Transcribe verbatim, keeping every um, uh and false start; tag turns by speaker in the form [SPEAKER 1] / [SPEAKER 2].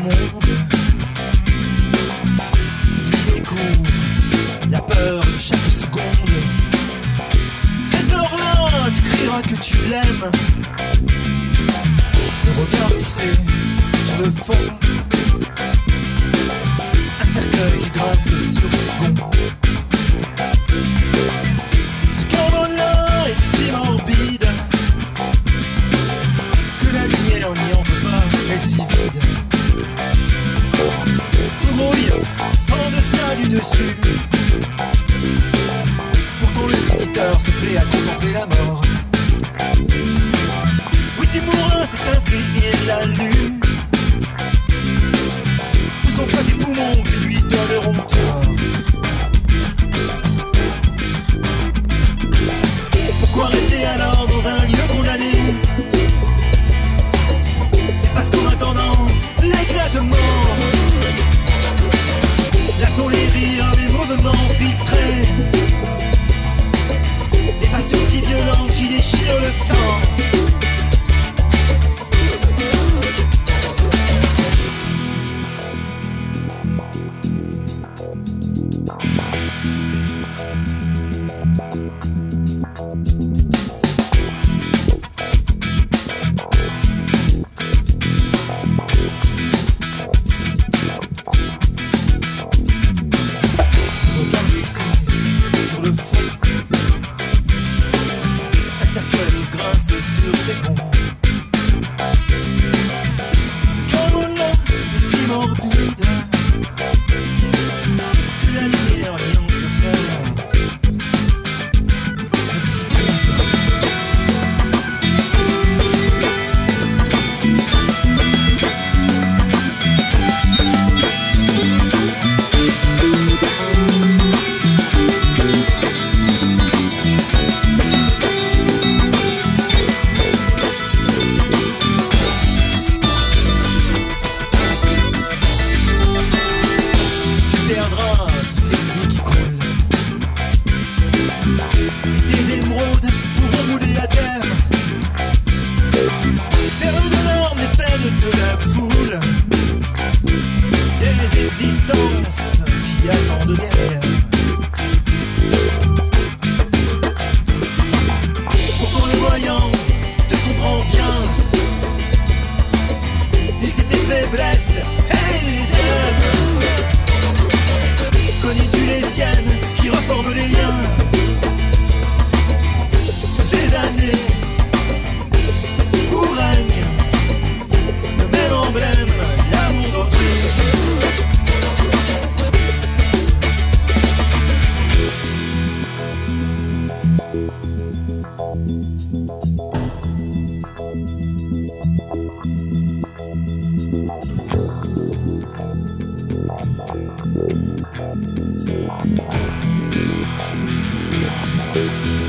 [SPEAKER 1] monde. Il découvre la peur de chaque seconde. Cette heure-là, tu crieras que tu l'aimes. Le regard fixé sur le fond. Un cercueil qui grasse sur ses gonds. Ce corps-là est si morbide que la lumière n'y entre pas, elle est si vide. Tout grouille en deçà du dessus. Pourtant le visiteur se plaît à contempler la mort. Oui, tu mourras, c'est inscrit, il l'a lu. Ce ne sont pas tes poumons qui lui donneront tort. Pourquoi rester alors dans un lieu condamné? C'est parce qu'en attendant l'éclat de mort, là sont les rires, les mouvements filtrés, des passions si violentes qui déchirent le temps.
[SPEAKER 2] Thank you.